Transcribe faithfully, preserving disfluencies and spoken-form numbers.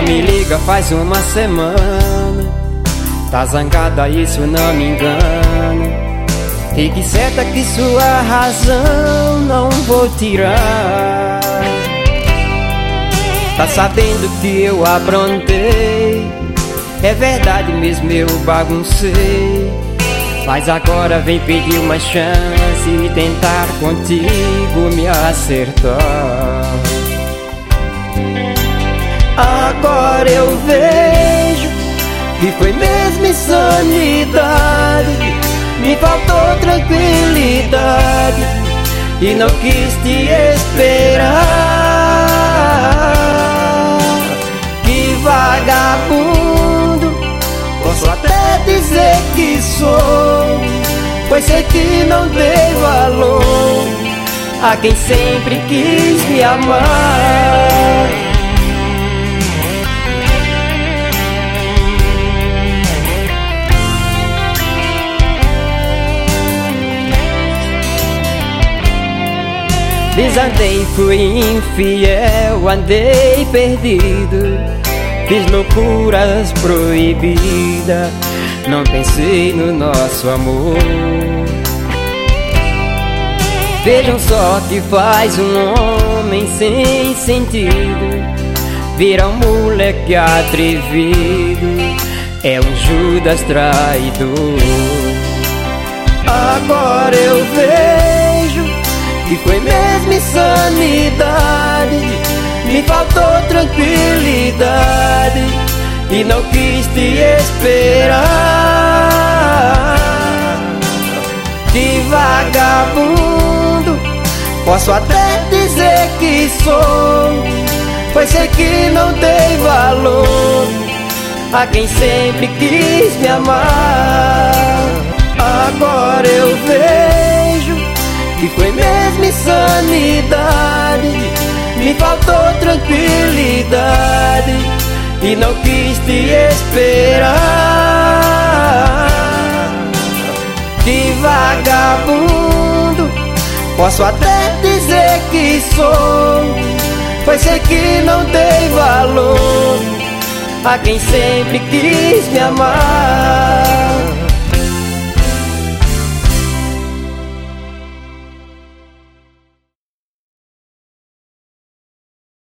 me liga faz uma semana. Tá zangada, isso não me engana. Fique certa que sua razão não vou tirar. Tá sabendo que eu aprontei, é verdade mesmo, eu baguncei. Mas agora vem pedir uma chance e tentar contigo me acertar. Agora eu vejo que foi mesmo insanidade. Me faltou tranquilidade e não quis te esperar. Que vagabundo, posso até dizer que sou, pois sei que não dei valor a quem sempre quis me amar. Desandei, fui infiel, andei perdido, fiz loucuras proibidas, não pensei no nosso amor. Vejam só que faz um homem sem sentido, vira um moleque atrevido, é um Judas traidor. Agora eu vejo que foi mesmo insanidade. Me faltou tranquilidade e não quis te esperar. Que vagabundo, posso até dizer que sou, pois sei que não dei valor a quem sempre quis me amar. Agora eu vejo que foi mesmo insanidade. Me faltou tranquilidade e não quis te esperar. Que vagabundo, posso até dizer que sou, pois sei que não dei valor a quem sempre quis me amar.